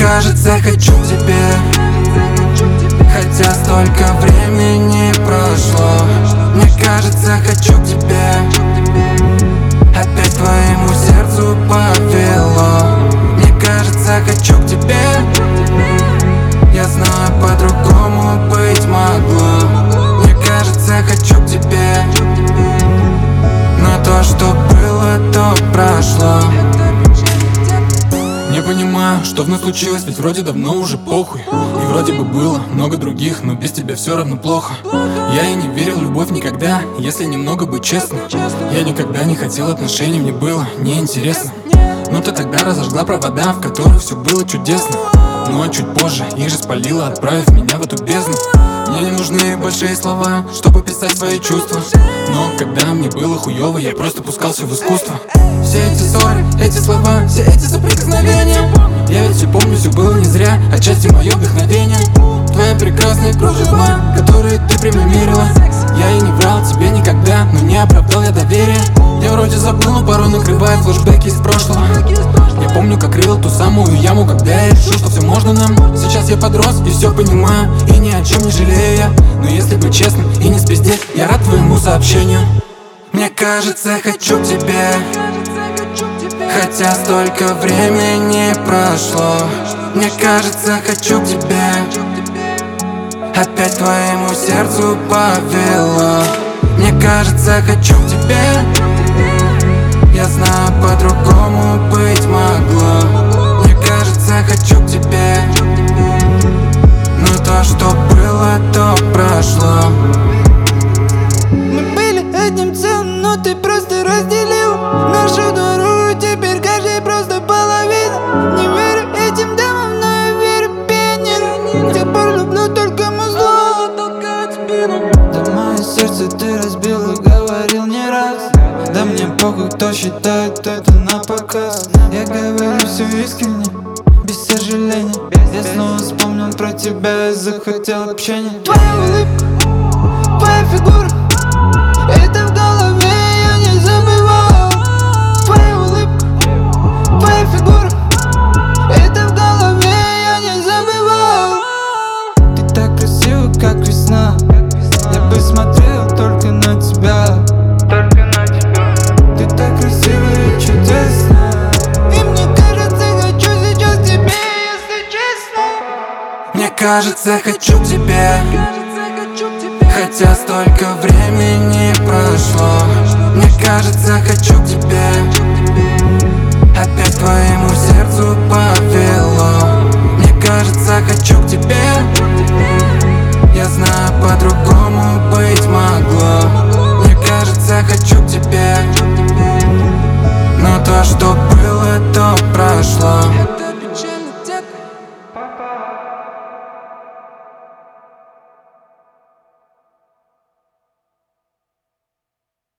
кажется, хочу к тебе, хотя столько времени прошло. Мне кажется, хочу к тебе, опять твоему сердцу повело. Мне кажется, хочу к тебе, я знаю, по-другому быть могло. Мне кажется, хочу к тебе, но то, что было, то прошло. Не понимаю, что вновь случилось, ведь вроде давно уже похуй. И вроде бы было много других, но без тебя все равно плохо. Я и не верил в любовь никогда, если немного быть честным. Я никогда не хотел отношений, мне было неинтересно. Но ты тогда разожгла провода, в которых все было чудесно. Ну а чуть позже их же спалила, отправив меня в эту бездну. Мне не нужны большие слова, чтобы писать свои чувства. Но когда мне было хуёво, я просто пускался в искусство. Все эти ссоры, эти слова, все эти соприкосновения, я ведь все помню, все было не зря, отчасти мое вдохновение. Твои прекрасные кружева, которые ты примерила. Я и не врал тебе никогда, но не оправдал я доверие. Я вроде забыл, но порой накрывает флешбеки из прошлого. Я помню, как рыл ту самую яму, когда я решил, что все можно нам. Сейчас я подрос и все понимаю, и ни о чем не жалею я. Но если быть честным и не спиздеть, я рад твоему сообщению. Мне кажется, хочу к тебе, хотя столько времени прошло. Мне кажется, хочу к тебе, опять твоему сердцу повело. Мне кажется, хочу к тебе, я знаю, по-другому быть могло. Мне кажется, хочу к тебе, но то, что было, то прошло. Мы были одним целым, но ты просто разделил нашу дорогу, теперь каждый просто половина. Не верю этим дамам, но я верю пионерам. С тех пор люблю только музло, толкает спину. Да мое сердце ты разбил и говорил не раз. Да мне похуй, кто считает это на показ. Я говорю все искренне, без сожаления. Я снова вспомнил про тебя и захотел общения. Твоя улыбка, твоя фигура, это в голове, я не забывал. Твоя улыбка, твоя фигура, это в голове, я не забывал. Ты так красива, как весна, я бы смотрел только на тебя. Ты так красива и чудесна, и мне кажется, хочу сейчас к тебе, если честно. Мне кажется, хочу к тебе, хотя столько времени прошло. Мне кажется, хочу к тебе, опять твоему сердцу повело. Мне кажется, хочу к тебе, я знаю, по-другому быть могло. Мне кажется, хочу к тебе, но то, что